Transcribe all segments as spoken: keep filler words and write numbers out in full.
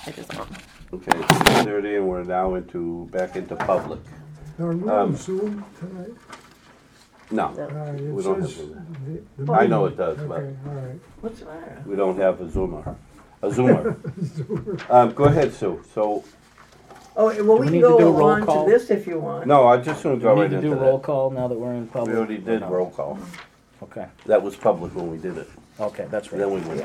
I just don't. Okay, six thirty, and we're now into, back into public. Now, are we Um, on Zoom tonight? No, No. Uh, it we don't have says Zoom. the- the I know meeting. it does, but Okay, all right. What's the matter? we don't have a Zoomer. A Zoomer. Um, go ahead, Sue. So, Oh, well, Do we we can need to do a go roll on to call? this if you want. no, I just want to Do go we right need to into do a roll that. call now that we're in public? We already did No. roll call. Okay, That was public when we did it. okay, that's Then right. we went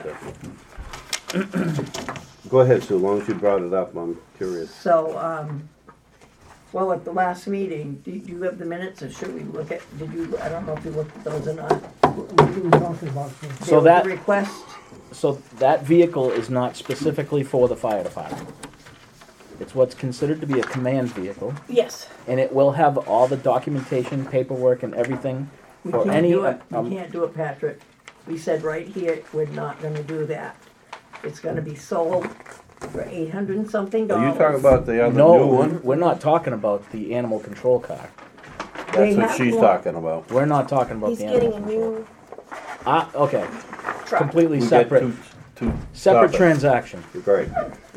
to. Go ahead, Sue, as long as you brought it up, I'm curious. So, um, well, at the last meeting, do you, do you have the minutes, or should we look at, did you, I don't know if you looked at those or not. What are we talking about? here? So There was a that- request, So that vehicle is not specifically for the fire department. It's what's considered to be a command vehicle, yes, and it will have all the documentation, paperwork, and everything we for can't any. do it, um, we can't do it, Patrick. We said right here, we're not gonna do that. It's gonna be sold for eight hundred and something Are dollars. you talking about the other new No, one? we're not talking about the animal control car. They That's what have she's one. talking about. We're not talking about He's the getting animal a control. new Ah, okay, truck. completely We get separate, two- two separate topics. transaction. Great.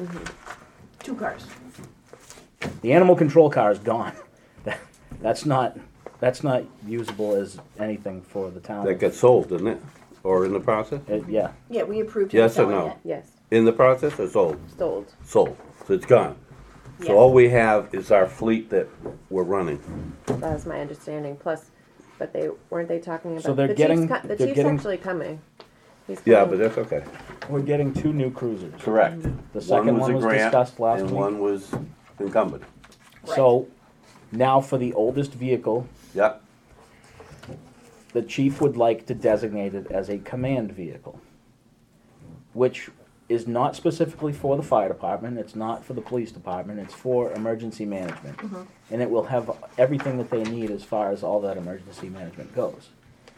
Two cars. The animal control car is gone. That- That's not, that's not usable as anything for the town. That got sold, didn't it? Or in the process? It- Yeah, Yeah, we approved him Yes or selling no? it. Yes, In the process or sold? sold. Sold. So it's gone. So Yes. all we have is our fleet that we're running. That was my understanding. Plus, but they weren't they talking about So they're the getting- chief's, co- the they're chief's getting- actually coming. He's Yeah, coming. but that's okay. we're getting two new cruisers. Correct. The second one a was grant discussed last and week. one was incumbent. So, now for the oldest vehicle, Yeah. the chief would like to designate it as a command vehicle, which is not specifically for the fire department, it's not for the police department, it's for emergency management. And it will have everything that they need as far as all that emergency management goes.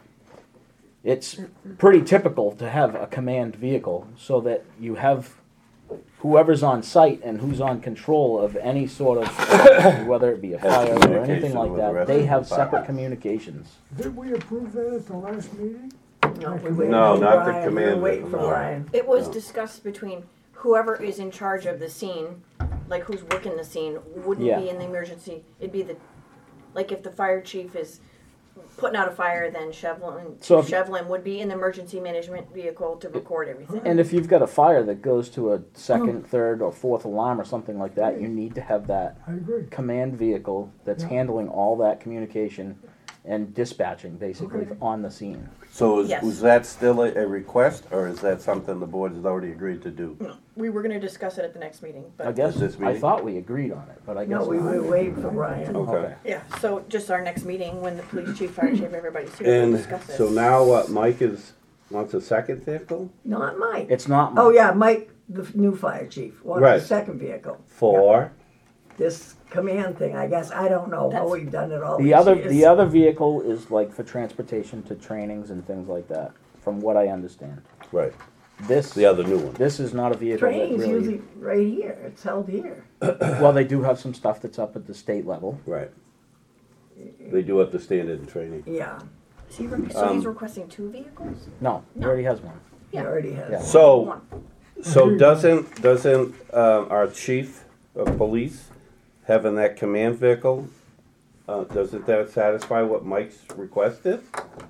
It's pretty typical to have a command vehicle so that you have whoever's on site and who's on control of any sort of, whether it be a Has fire or communication anything like with the that, rest they of have the separate department. communications. Did we approve that at the last meeting? No, we waited No, for not the Brian. command We're waiting for vehicle, no. Brian. It was No. discussed between whoever is in charge of the scene, like who's working the scene, wouldn't Yeah. be in the emergency. It'd be the, like if the fire chief is putting out a fire, then Chevlin, So if- Chevlin would be in the emergency management vehicle to record everything. And if you've got a fire that goes to a second, third, or fourth alarm or something like that, you need to have that I agree. command vehicle that's Yeah. handling all that communication and dispatching basically Okay. on the scene. So is, Yes. was that still a, a request, or is that something the board has already agreed to do? We were gonna discuss it at the next meeting, I but, guess, This I meeting? thought we agreed on it, but I guess No, we not. were waiting for Brian. Okay. yeah, so just our next meeting, when the police chief, fire chief, everybody's here, we'll And discuss it. so now what, Mike is, wants a second vehicle Not Mike. It's not. Oh, mine. yeah, Mike, the f- new fire chief, wants Right. a second vehicle. for? This command thing, I guess, I don't know how That's- we've done it all these The other, years. the other vehicle is like for transportation to trainings and things like that, from what I understand. Right, This, the other new one. this is not a vehicle that Training's really, usually right here, it's held here. well, they do have some stuff that's up at the state level. Right. They do have to stand in training. Yeah, Is he re- so he's Um, requesting two vehicles? No, he No. already has one. he Yeah. already has. Yeah. So, One. so doesn't, doesn't, um, our chief of police having that command vehicle, uh, doesn't that satisfy what Mike's request is?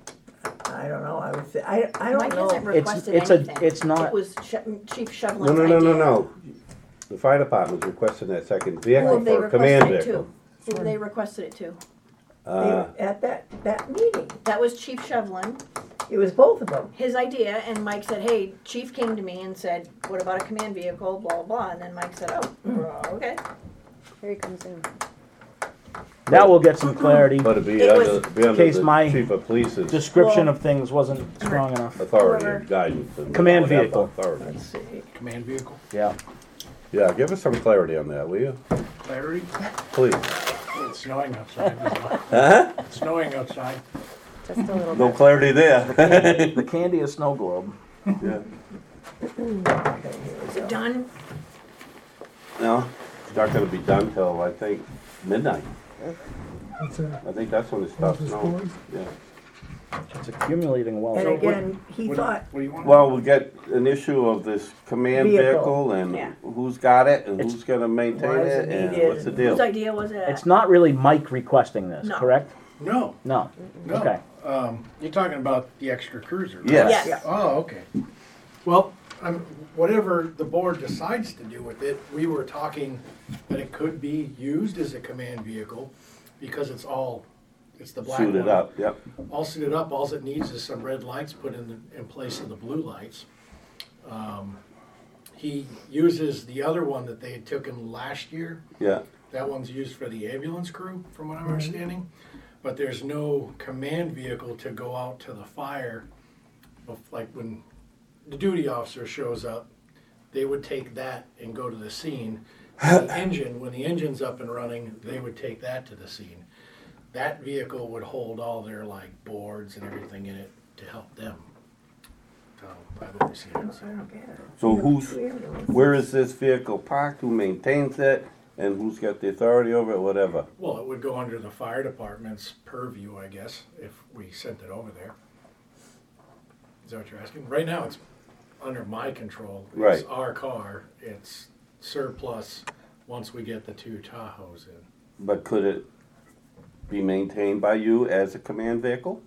I don't know, I would, say- I, I don't Mike hasn't know. requested it's a- anything. it's not- It was Che- Chief Chevlin's No, no, no, no, idea. no. The fire department's requesting that second Who vehicle have they for a command requested it vehicle. to? Who have they requested it to? Uh, They- At that, that meeting, That was Chief Chevlin, it was both of them. his idea, and Mike said, hey, Chief came to me and said, what about a command vehicle, blah, blah, blah, and then Mike said, oh, uh, okay. Here he comes in. Now we'll get some clarity. but it'd be It was- under, be under case the my chief of police's Description Well- of things wasn't strong enough. authority Whoever- and guidance. and Command whatever vehicle. authority. Let's see. Command vehicle, Yeah. Yeah, give us some clarity on that, will you? clarity, Please. it's snowing outside, Huh? it's snowing outside. Just a little No bit. clarity there. The candy is snow globe. Yeah. Is it done? No, it's not gonna be done till, I think, midnight. What's that? I think that's when it stops Office snowing. board? Yeah. It's accumulating well. And So what- again, he What- thought, What do you want? Well, we get an issue of this command Vehicle. vehicle and Yeah. who's got it and It's- who's gonna maintain why is it it and needed what's the and- deal? Whose idea was it? It's not really Mike requesting this, No. correct? No, No. no. Okay. Um, you're talking about the extra cruiser, right? Yes. Yes. Oh, okay. Well, um, whatever the board decides to do with it, we were talking that it could be used as a command vehicle because it's all, it's the black one. Suited up, yep. All suited up, all it needs is some red lights put in, the- in place of the blue lights. Um, He uses the other one that they had taken last year. Yeah, That one's used for the ambulance crew, from what I'm understanding. But there's no command vehicle to go out to the fire. Of- Like when the duty officer shows up, they would take that and go to the scene. The engine, when the engine's up and running, they would take that to the scene. That vehicle would hold all their like boards and everything in it to help them. So I've always seen it. so. so who's, where is this vehicle parked, who maintains it, and who's got the authority over it, whatever? Well, it would go under the fire department's purview, I guess, if we sent it over there. Is that what you're asking? Right now, it's under my control. It's Right. our car. It's surplus once we get the two Tahoes in. But could it be maintained by you as a command vehicle?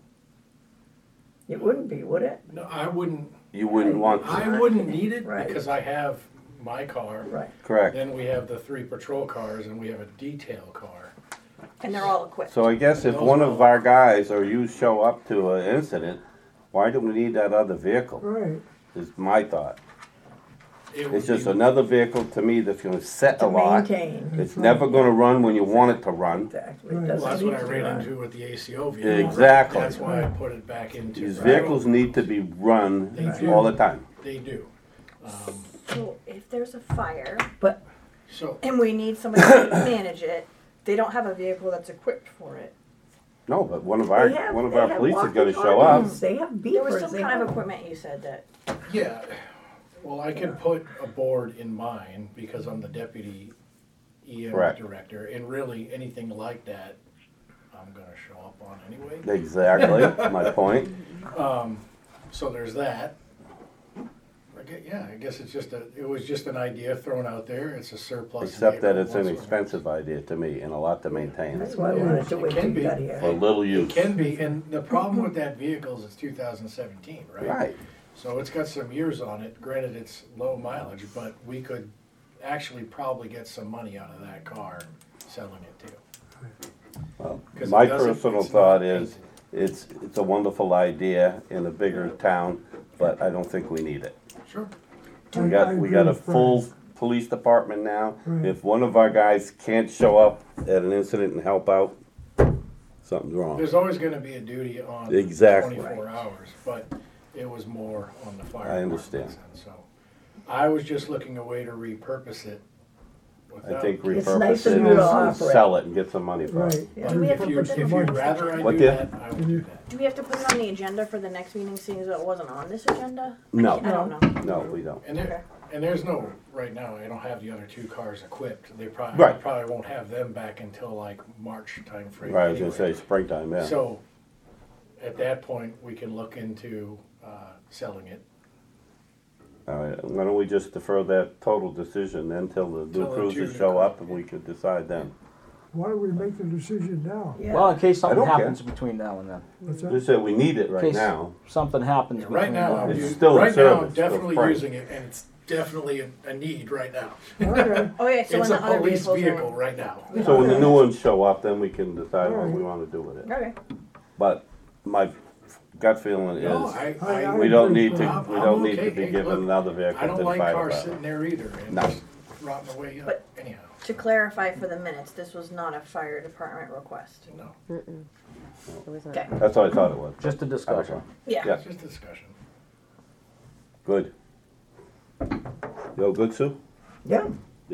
it wouldn't be, would it? No, I wouldn't, You wouldn't want to, I wouldn't need it Right. because I have my car. Right. correct. Then we have the three patrol cars and we have a detail car. And they're all equipped. So I guess if one of our guys or you show up to an incident, why do we need that other vehicle, Right, is my thought. It would It's just be- another vehicle to me that's gonna set To a lot. maintain. It's never gonna run when you want it to run. Exactly. It Right. Well, doesn't that's need what I to ran run. into with the A C O vehicle. Exactly. That's why I put it back into. These vehicles need to be run They do. all the time. They do. Um, So if there's a fire But So, and we need somebody to manage it, they don't have a vehicle that's equipped for it. No, but one of our, they have, one of they our have police is gonna show up. walkie-talkies, They have beepers. There was some they kind of have- equipment you said that. yeah, well, I could put a board in mine because I'm the deputy E M Correct. director, and really, anything like that, I'm gonna show up on anyway. Exactly, my point. Um, so there's that. I gue- yeah, I guess it's just a, it was just an idea thrown out there, it's a surplus. Except that vehicle it's an once we're- expensive idea to me and a lot to maintain. That's why I wanted to It wait can till you be. got For here. little It use. can be, and the problem with that vehicle is it's two thousand seventeen, right? Right, So it's got some years on it, granted it's low mileage, but we could actually probably get some money out of that car selling it too. well, 'Cause it my doesn't- personal it's not thought is, painted. it's, it's a wonderful idea in a bigger town, but I don't think we need it. Sure. We I- I got, we agree got a with full Brian. police department now. Right. If one of our guys can't show up at an incident and help out, something's wrong. There's always gonna be a duty on Exactly. twenty-four hours, but it was more on the fire. I understand. departments, and So, I was just looking a way to repurpose it. I without- think It's repurpose nice it of you to and offer it. sell it and get some money for it. right. Yeah. Do we have If to you, put that if in you'd the- rather I What do the- that, I would do that. Do we have to put it on the agenda for the next meeting, seeing as it wasn't on this agenda? No. I don't know. No, we don't. And Okay. there, and there's no, right now, I don't have the other two cars equipped. They probably, Right. probably won't have them back until like March timeframe. Right, I was gonna say anyway. springtime, yeah. So, at that point, we can look into, uh, selling it. All right, why don't we just defer that total decision then till the new Till the cruisers two- show up and we could decide then. Why don't we make the decision now? Yeah. Well, in case something don't care. happens between now and then. What's that? Just that we need it right Case- now. Something happens between Right now, now I'm and It's u- still in right now, I'm service, so definitely fine. using it, and it's definitely a, a need right now. Okay, Oh yeah, so It's when a the other police vehicles vehicle are. right now. So when the new ones show up, then we can decide what we wanna do with it. Okay. But my gut feeling No, is, I, I- I, we don't need to, I'm- we I'm don't need okay. to be Hey, given look, another I vehicle to don't the like fire cars sitting department. there either, and No. just rotting away up But- anyhow. To clarify for the minutes, this was not a fire department request. No, It was not. Okay. That's what I thought it was. just a discussion. Yeah. Yeah. it's just a discussion. Good. Yo, good, Sue? Yeah.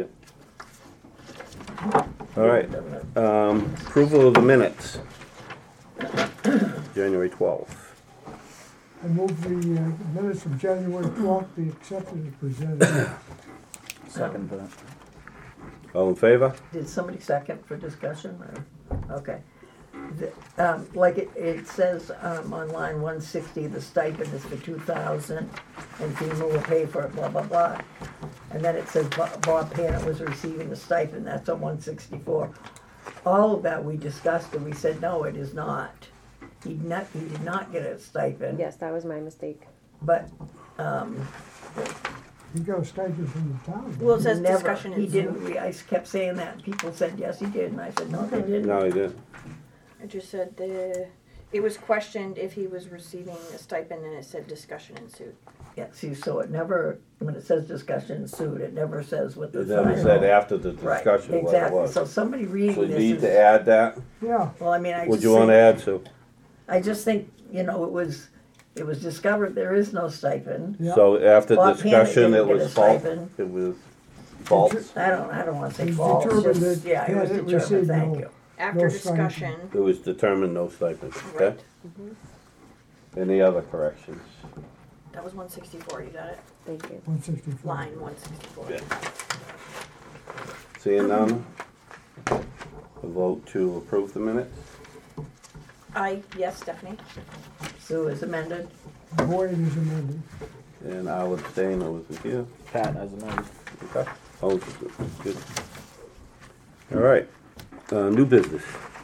All right, um, approval of the minutes. January twelfth. I move the uh, minutes from January twelfth be accepted as presented. Second for that. All in favor? Did somebody second for discussion or, okay. the- um, like it, it says, um, on line one sixty, the stipend is for two thousand, and FEMA will pay for it, blah, blah, blah. And then it says Bo- Bob Pana was receiving a stipend, that's on one sixty-four. All of that we discussed, and we said, no, it is not. He not, he did not get a stipend. Yes, that was my mistake. But, um, He got a stipend from the town. Well, it says never, discussion he ensued. didn't, I kept saying that, and people said, yes, he did, and I said, no, they didn't. No, he didn't. It just said the, it was questioned if he was receiving a stipend and it said discussion ensued. Yeah, see, so it never, when it says discussion ensued, it never says what the. It never final- said after the Right, discussion what it exactly, was. so somebody So reading you this need is, to add that? Yeah, well, I mean, I Would just you wanna think, add to? I just think, you know, it was, it was discovered there is no stipend. yeah. So after Bob Panic discussion, didn't it get a was false, stipend. it was false, I don't, I don't wanna say It's false, determined just, that yeah, it was Panic determined, received thank no- you. After No stipend. discussion, it was determined no stipend, okay? right, Any other corrections? that was one sixty-four, you got it? Thank you. One sixty-four. Line one sixty-four. Yeah. Seeing none? A vote to approve the minutes? I, yes, Stephanie? Sue is amended, Boyd is amended. And I'll abstain, I wasn't here. Pat has amended. Okay. Oh, good, good. All right, uh, new business.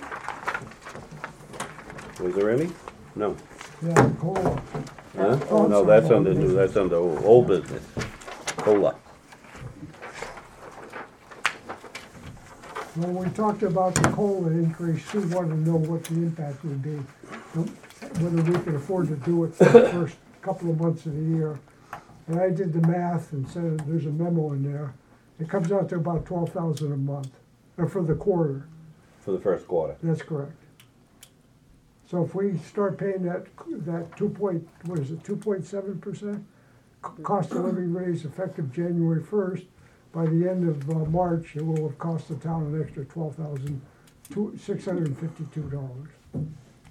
Was there any? No. Yeah, COLA. Huh? Oh, No, sorry, that's under new, that's under old old business. Cola. When we talked about the COLA increase, Sue wanted to know what the impact would be. Whether we could afford to do it for the first couple of months of the year. And I did the math and said, there's a memo in there. It comes out to about twelve thousand a month, or for the quarter, For the first quarter. that's correct. So if we start paying that, that two point, what is it, two point seven percent? Cost of living raise effective January first, by the end of uh, March, it will have cost the town an extra twelve thousand, two, six hundred and fifty-two dollars.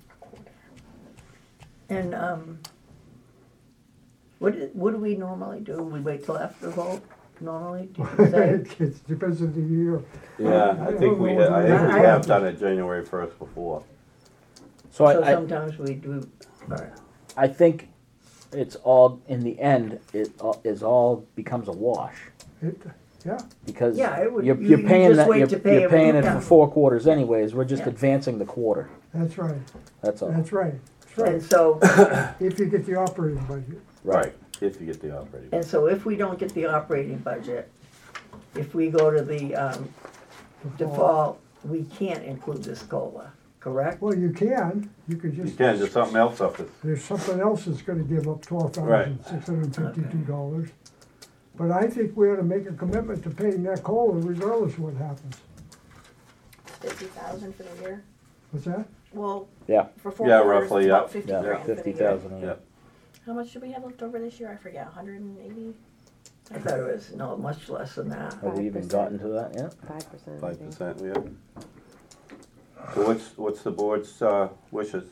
and, um, what, do- what do we normally do? We wait till after the vote, normally, do you say? It depends on the year. Yeah, I think we, I think we I- have done it January first before. So So I, I, sometimes we do, all right. I think it's all, in the end, it all- is all becomes a wash. It, yeah, Because Yeah, it would- you're, you- you're you paying just that, wait you're, to pay you're it when paying you it for come. four quarters anyways, we're just Yeah. advancing the quarter, that's right, that's all. that's right, that's right. And so, If you get the operating budget. Right. If you get the operating. and so if we don't get the operating budget, if we go to the, um, default, we can't include this COLA, correct? Well, you can, you could You just, can, there's something else up there. there's something else that's gonna give up twelve thousand, six hundred and fifty-two dollars. But I think we ought to make a commitment to paying that COLA regardless of what happens. Fifty thousand for the year? What's that? Well, Yeah, for four Yeah, quarters, roughly, it's yeah. about fifty yeah, grand for the fifty year. thousand a Yeah. year. How much do we have left over this year? I forget, hundred and eighty? I thought it was, no, much less than that. Have we even five percent. gotten to that yet? Five percent, I Five think. percent, yeah. So what's, what's the board's, uh, wishes?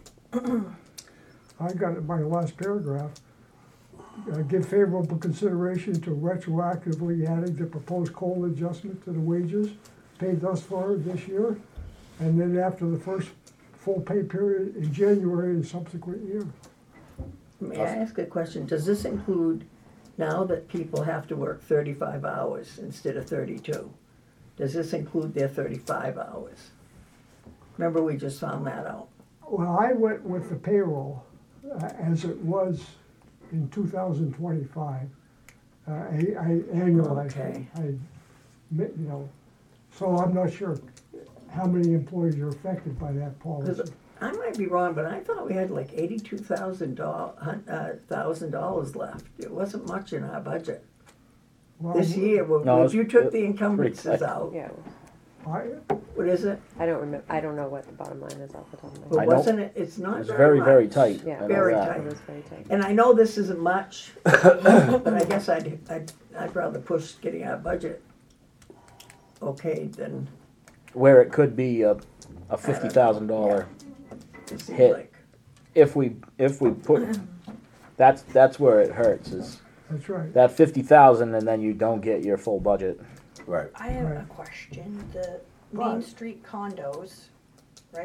I got it in my last paragraph. Uh, give favorable consideration to retroactively adding the proposed COLA adjustment to the wages paid thus far this year. And then after the first full pay period in January and subsequent year. May I ask a question? Does this include, now that people have to work thirty-five hours instead of thirty-two, does this include their thirty-five hours? Remember, we just found that out. Well, I went with the payroll uh, as it was in two thousand twenty-five. Uh, I, I annualized it. Okay. I, mi- you know, so I'm not sure how many employees are affected by that policy. Because I might be wrong, but I thought we had like eighty-two thousand dollars, uh, thousand dollars left. It wasn't much in our budget. Well, This year, well, No, if it's- you took the it's encumbrances pretty tight. out, Yeah, I, what is it? I don't remember, I don't know what the bottom line is off the top of my But head. know. wasn't it, it's not It's very very, very much. tight. Yeah, I know very that. tight. It is very tight. And I know this isn't much, but I guess I'd, I'd, I'd rather push getting our budget okay than Where it could be a, a fifty thousand dollar, it seems Hit. like. if we, if we put, that's, that's where it hurts, is that's right. that fifty thousand and then you don't get your full budget. Right. I have a Right. question, the What? Main Street condos, right?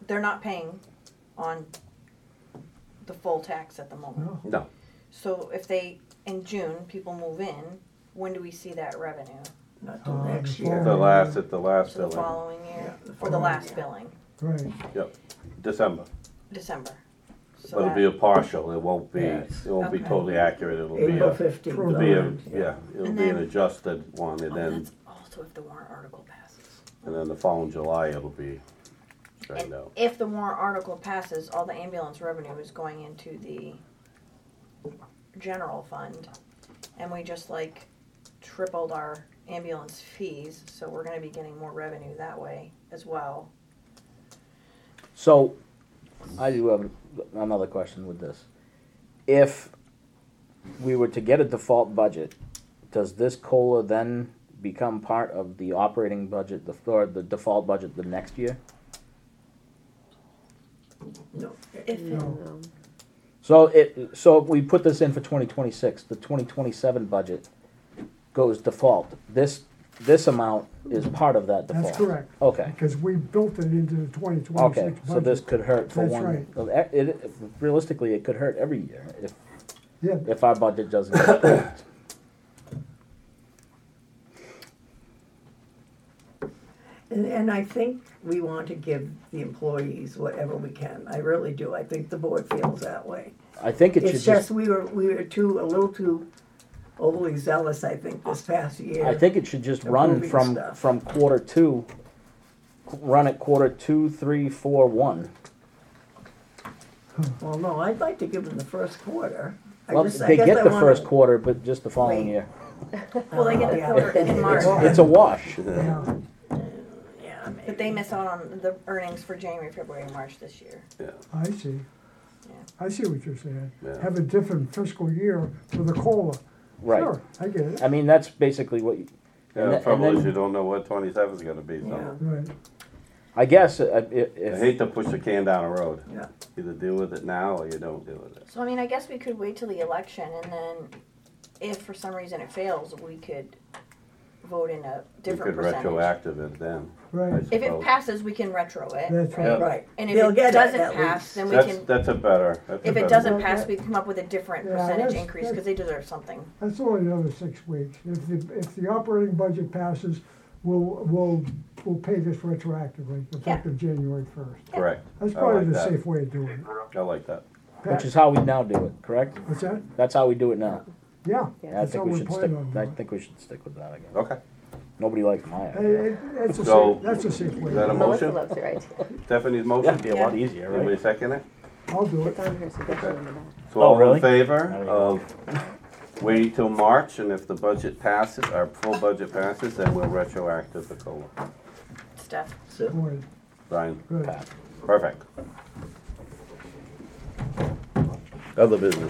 they're not paying on the full tax at the moment. No, No, So if they, in June, people move in, when do we see that revenue? Not till Uh, next the year. the last, at the last So the billing, following year, Yeah, the or the following last year. billing, right. yep, December. December. So But it'll that- be a partial, it won't be, Yes. it won't be Okay. totally accurate, it'll be April a, fifteenth. it'll be a, Right. yeah, it'll And be an then- adjusted one, and Oh, then, that's also if the warrant article passes. and then the following July, it'll be straightened And out. if the warrant article passes, all the ambulance revenue is going into the general fund. And we just like tripled our ambulance fees, so we're gonna be getting more revenue that way as well. So, I do have another question with this. If we were to get a default budget, does this COLA then become part of the operating budget, the, or the default budget the next year? No, If, No. No. So it, so if we put this in for twenty twenty-six, the twenty twenty-seven budget goes default. This, this amount is part of that default? That's correct, Okay, because we built it into the twenty okay, twenty-six budget. so this could hurt for That's one. right. Well, It, it, realistically, it could hurt every year if, Yeah, if our budget doesn't get passed. and, and I think we want to give the employees whatever we can. I really do. I think the board feels that way. I think it should It's just, just, we were, we were too, a little too overly zealous, I think, this past year. I think it should just run Approving from, stuff. from quarter two, run at quarter two, three, four, one. Well, no, I'd like to give them the first quarter. I Well, just- I they guess get I the wanna- first quarter, but just the following Wait. year. well, they get the Yeah. quarter in March, It's a wash. yeah, Yeah, maybe. but they miss out on the earnings for January, February, and March this year. Yeah, I see. Yeah. I see what you're saying. Yeah. Have a different fiscal year with a COLA. Right. Sure, I get it. I mean, that's basically what, you- yeah, And the then- trouble and is then- you don't know what twenty-seven's gonna be, so. Yeah. Right. I guess, uh, i- I if, hate to push the can down the road. Yeah. Either deal with it now or you don't deal with it. So I mean, I guess we could wait till the election, and then if for some reason it fails, we could vote in a You different could percentage. retroactive it then, I Right, If it suppose. passes, we can retro it. that's Yeah. right. Right. And if They'll it get doesn't at pass, least. then we That's, can, that's a better, that's a if it better- doesn't Yeah, pass, that- we come up with a different Yeah, percentage that's- increase, cause they deserve something. That's only another six weeks. If the, if the operating budget passes, we'll, we'll, we'll pay this retroactively, effective January first. Correct, That's I probably like the that. safe way of doing it. I like that. which is how we now do it, correct? What's that? That's how we do it now. Yeah, Yeah. I that's how think we we should plan stick, on I doing it. think we should stick with that again. Okay, Nobody likes my It- idea. it- That's a So- safe, that's a safe way. is that a of doing Melissa motion? loves it, right? Stephanie's Yeah, motion? it'd be a lot easier, Anybody right? second it? it. I'll do It's it. on her suggestion in the back. So Oh, all really? in favor There you of waiting till March, and if the budget passes, our full budget passes, then we'll retroactive the COLA. Steph, So, Boy, Brian, good. Pat. perfect. Other business.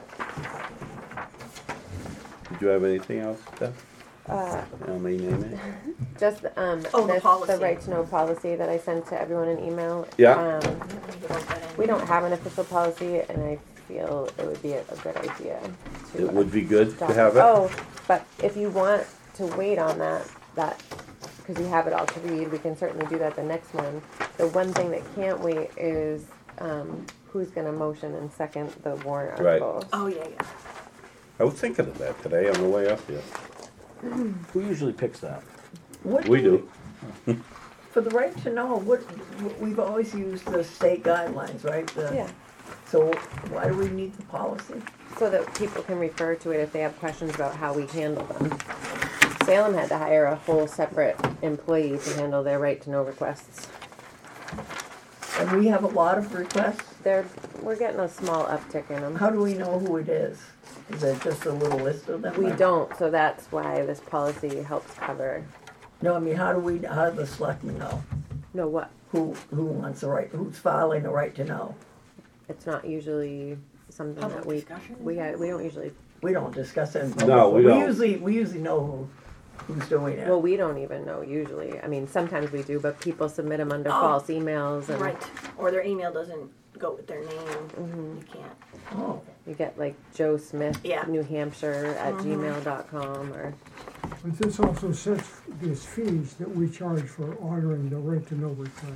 Did you have anything else, Steph? Uh, You may name it. just, um, Oh, the this, policy. the right to know policy that I sent to everyone in email. Yeah. Um, we don't have an official policy, and I feel it would be a, a good idea to. It would be good to adopt. have it. Oh, but if you want to wait on that, that, because you have it all to read, we can certainly do that the next one. The one thing that can't wait is, um, who's gonna motion and second the warrant Right. articles. oh, yeah, yeah. I was thinking of that today on the way up here. Who usually picks that? what We do. For the right to know, what, we've always used the state guidelines, right? The- Yeah, So why do we need the policy? so that people can refer to it if they have questions about how we handle them. Salem had to hire a whole separate employee to handle their right to know requests. And we have a lot of requests. They're, we're getting a small uptick in them. How do we know who it is? Is it just a little list of them? We don't, so that's why this policy helps cover, No, I mean, how do we, how do the selectmen know? no, what, Who, who wants the right, who's filing the right to know? it's not usually something Public that we, discussion? we, had- we don't usually, We don't discuss it in public. No, we but don't. usually, we usually know who, who's doing it. well, we don't even know usually. I mean, sometimes we do, but people submit them under Oh. false emails and Right, or their email doesn't go with their name, Mhm. you can't. Oh, you get like Joe Smith, Yeah. New Hampshire at Mhm. gmail dot com or, But this also sets these fees that we charge for honoring the right to know request.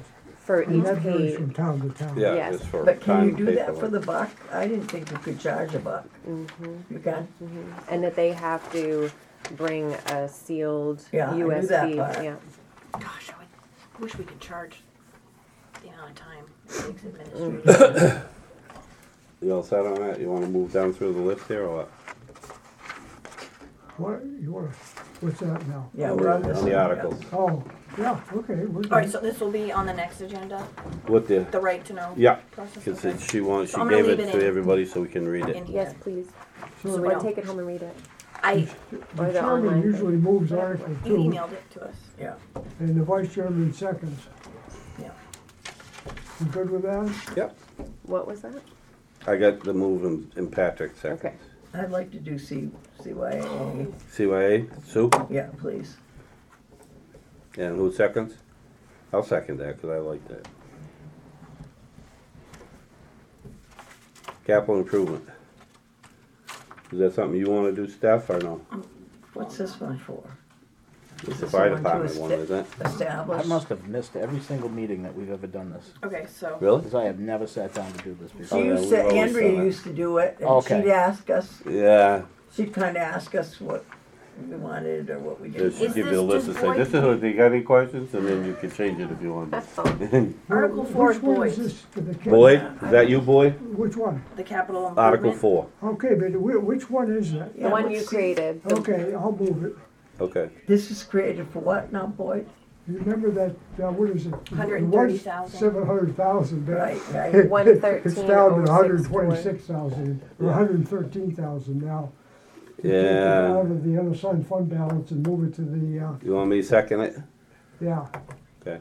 for And each that varies page. from town to town. Yeah, Yes. just for But can you time do that for paperwork. the buck? I didn't think you could charge a buck. Mm-hmm. You can? And that they have to bring a sealed Yeah, I knew U S B. that part. Yeah. Gosh, I would, wish we could charge the amount of time it takes administrative. You all set on that? You wanna move down through the list here or what? What, you wanna, what's that now? Yeah, we're on this. On the one, yeah. articles. Oh, yeah, okay, we're All right, good. so this will be on the next agenda, What the, the right to know yeah, process. cause okay. it- she wants, So she I'm gonna gave it leave it to in- everybody so we can read it. In Yes, here. please. So So the we well- take it home and read it. I, Or the the chairman online thing. usually moves Article you two, emailed it to us. Yeah. and the vice chairman seconds. Yeah. You good with that? Yep, What was that? I got the move in, in Patrick Okay. seconds. I'd like to do C, C Y A. C Y A, Sue, Yeah, please. and who seconds? I'll second that, cause I like that. Capital improvement. Is that something you wanna do, Steph, or no? What's this one for? It's the this fire the one to department one, esta- isn't it? I Establish. must have missed every single meeting that we've ever done this. Okay, so. Really? Because I have never sat down to do this She before. Oh, yeah, used we've to, always Andrea done that. used to do it, and Okay. she'd ask us, Yeah, she'd kinda ask us what we wanted or what we they didn't. should Is give you a this list and just say, Boyd? this is what, you got any questions? And then you can change it if you want. That's fine. Article four Which is one Boyd's. this for the ca- Boyd, is that you, Boyd? Which one? The capital improvement. Article four, Okay, but whi- which one is that? The Yeah, one let's you see. created. the- Okay, I'll move it. okay. This is created for what now, Boyd? You remember that, uh, what is it? Hundred and thirty thousand. Seven hundred thousand. Right, right. One It's thirteen down oh to hundred six and four. twenty-six thousand, or Yeah. hundred and thirteen thousand now. You take it Yeah. Out of the unassigned fund balance and move it to the, uh, You want me to second it? yeah, Okay.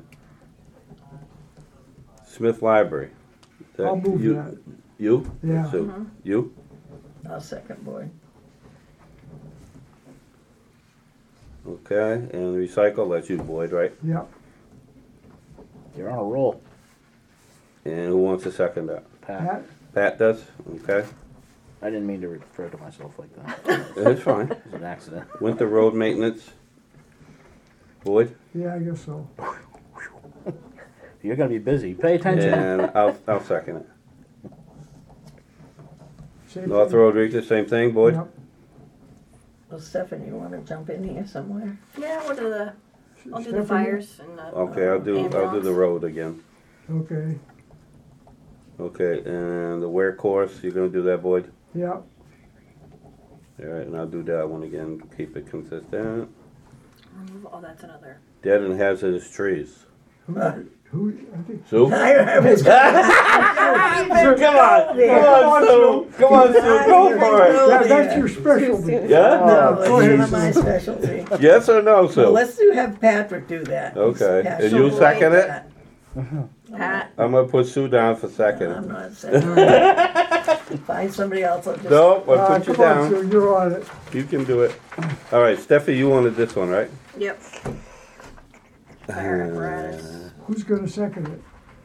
Smith Library. That I'll move you- that. You? Yeah. Sue? Mhm. You? I'll second Boyd. Okay, and recycle, that's you, Boyd, right? Yeah, You're on a roll, And who wants to second that? Pat. Pat, Pat does? Okay, I didn't mean to refer to myself like that. that's fine. It was an accident. Winter road maintenance. Boyd? yeah, I guess so. You're gonna be busy. Pay attention. And I'll, I'll second it. Same North thing. Road Region, same thing, Boyd? Yep. Well, Stephanie, you wanna jump in here somewhere? Yeah, what are the, I'll do the Stephanie? fires and the. Okay, I'll do, I'll do the Ambulance. road again. Okay, Okay, and the wear course, you're gonna do that, Boyd? yeah, All right, and I'll do that one again, keep it consistent. Remove, oh, that's another. Dead and hazardous trees. who, Uh. who, I think, Sue? I, I was Sue, come on, there. come on, Sue, come on, Sue, go for it. that, that's your specialty. Yeah? No, Go it's ahead, not my Sue. specialty. Yes or no, Well, Sue? let's do, have Patrick do that. He's Okay, and passionate you second it? about Pat, I'm gonna put Sue down for that. I'm second. not saying. Find somebody else, I'll just. Nope, I'll Uh, put you come on, down. Sue, you're on it. You can do it. All right, Steffi, you wanted this one, right? yep. Fire apparatus. Who's gonna second it?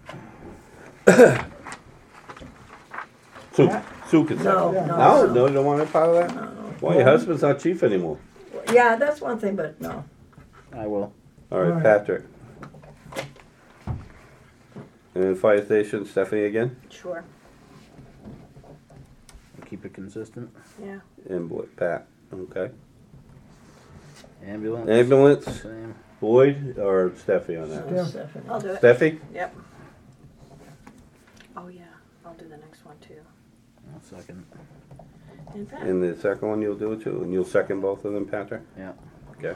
Sue, Sue can No, second. no, No, no. no, you don't want a part of that? No. Why, your husband's not chief anymore. Yeah, that's one thing, but no. I will. All right, Right. Patrick. And then fire station, Stephanie again, Sure, Keep it consistent. yeah. and Boyd, Pat, okay. Ambulance. Ambulance, Same. Boyd or Steffi on that? No, Yeah. Stephanie. I'll do it. Steffi? Yep. Oh, yeah, I'll do the next one too. One second. And Pat. And the second one you'll do it too, and you'll second both of them, Patrick? Yeah. Okay.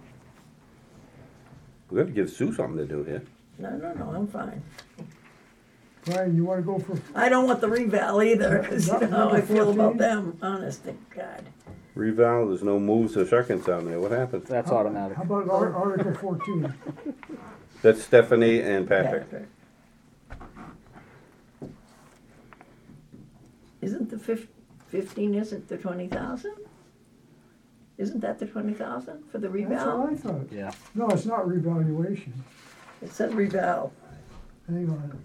We're gonna give Sue something to do here. No, no, no, I'm fine. Brian, you wanna go for, I don't want the reval either, because you know how I feel about them, honest to God. Reval, there's no moves or seconds on there, what happened? That's how automatic. how about Ar- Article fourteen? That's Stephanie and Patrick. Patrick. Isn't the fif- fifteen, isn't the twenty thousand? Isn't that the twenty thousand for the That's what reval? I thought. Yeah. No, it's not revaluation. It said reval. Hang on.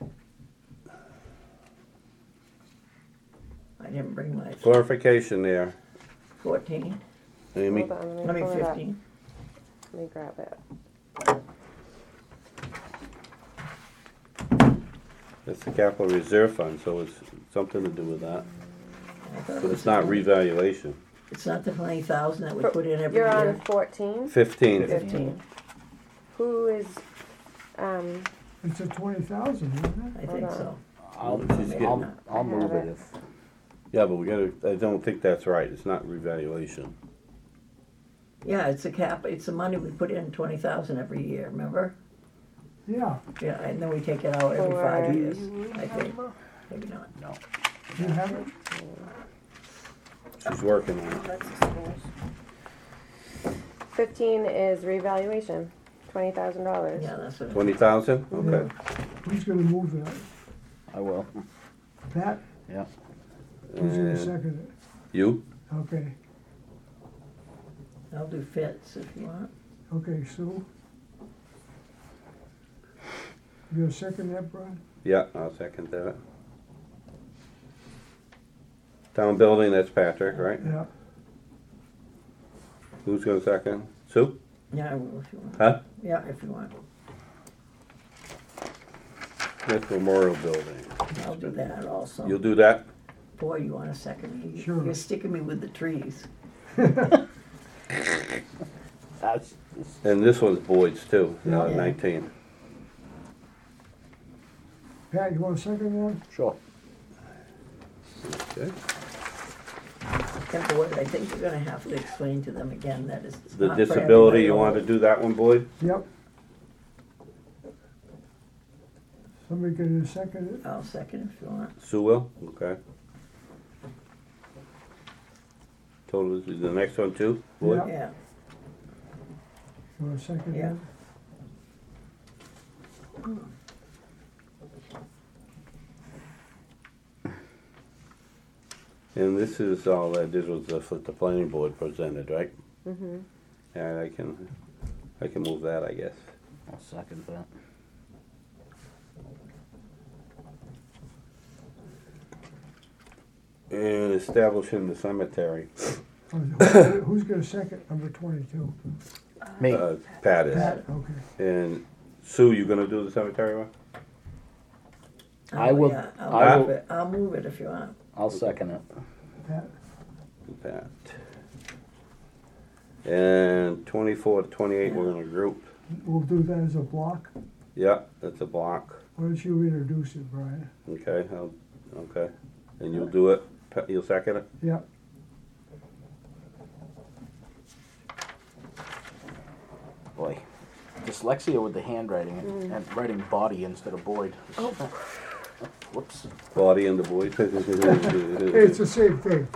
I didn't bring my Clarification there, fourteen, Amy. Hold on, let I me mean pull it up. fifteen. Let me grab it. It's the capital reserve fund, so it's something to do with that. I thought it But was it's not the- revaluation. It's not the twenty thousand that we put in every You're on year. fourteen? Fifteen. Fifteen, Who is, um, It's a twenty thousand, isn't I think Hold so. I'll, She's getting I'll, it. I'll I move have it it. if, Yeah, but we gotta, I don't think that's right. It's not revaluation. Yeah, it's a cap, it's the money we put in, twenty thousand every year, remember? it? Yeah, Yeah, and then we take it out every For- five years, I think. Maybe not. no. you have it? She's working on it. That's the schools. fifteen is revaluation, twenty thousand dollars. Yeah, that's what. it- Twenty thousand? Okay. Who's gonna move that? I will. Pat? Yeah. Who's gonna And second it? you? Okay, I'll do fits if you want. okay, Sue? You gonna second that, Brian? Yeah, I'll second that. Town building, that's Patrick, right? Yeah, Who's gonna second? Sue? Yeah, I will if you want. Huh? Yeah, if you want. That's Memorial Building. I'll do that also. You'll do that? Boy, you want a second. You- Sure. You're sticking me with the trees. That's, And this one's Boyd's too, uh, Yeah. nineteen. Pat, you wanna second that? sure. Okay. And Boyd, I think you're gonna have to explain to them again that it's The not for disability, you everybody. want to do that one, Boyd? Yep. Somebody gonna second it? I'll second if you want. Sue will? Okay. Total, is the next one too? Boyd? Yeah. Yeah, You wanna second Yeah. that? And this is all that did was the, the planning board presented, right? Mm-hmm. Yeah, I can, I can move that, I guess. I'll second that. And establishing the cemetery. Oh, who- Who's gonna second number twenty-two? Me, Uh, Pat is. Pat, okay. And Sue, you gonna do the cemetery one? I Oh, will- yeah, I I'll move will- it, I'll move it if you want. I'll second it. Pat, Pat. And twenty-four to twenty-eight, we're gonna group. we'll do that as a block. Yeah, that's a block. Why don't you introduce it, Brian? Okay, I'll, okay. And you'll do it, Pat, you'll second it? Yeah, Boy, dyslexia with the handwriting and, and writing body instead of Boyd. Oh. Whoops. Body and the boy. it's the same thing.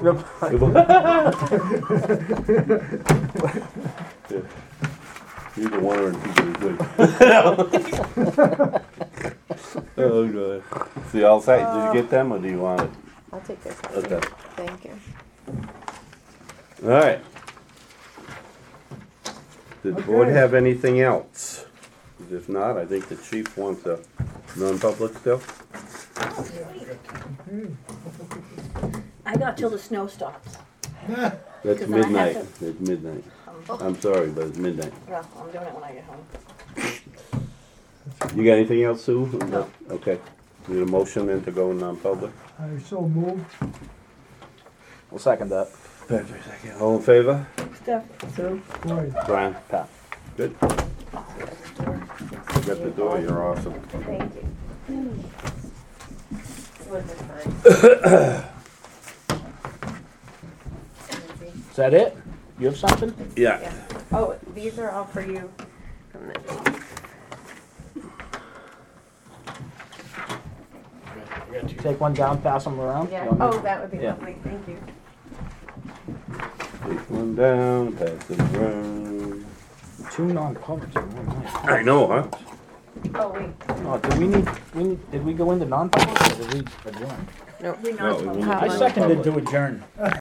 Either one or two is good. Oh, God. See, all set, did you get them, or do you want it? I'll take this. Okay. Thank you. All right. Did the board Okay. have anything else? If not, I think the chief wants a non-public still. Okay. I got till the snow stops. That's 'Cause then I have midnight, to- it's midnight. Um, I'm sorry, but it's midnight. Yeah, I'm doing it when I get home. You got anything else, Sue? No. Okay. Need a motion then to go non-public? I so moved. We'll second that. Patrick, second. All in favor? Steph, Sue? Boy, Brian? Pat. Good. You got the door, you're awesome. Thank you. One more time. Is that it? You have something? Yeah. Yeah. Oh, these are all for you from the chief. I got two. Take one down, pass them around? Yeah. You want me- Oh, that would be Yeah. lovely. Thank you. Take one down, pass it around. Two non-publics in one night. I know, huh? Oh, wait. Oh, did we need, we need, did we go into non-public or did we adjourn? No. we No, not. we won't I go seconded non-public. to adjourn.